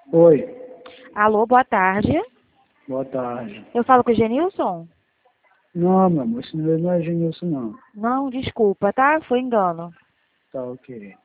Oi, Alô, boa tarde. boa tarde. Eu falo com o Genilson? Não, meu amor, esse número não é Genilson, não. Não, desculpa, tá? Foi engano. Tá ok.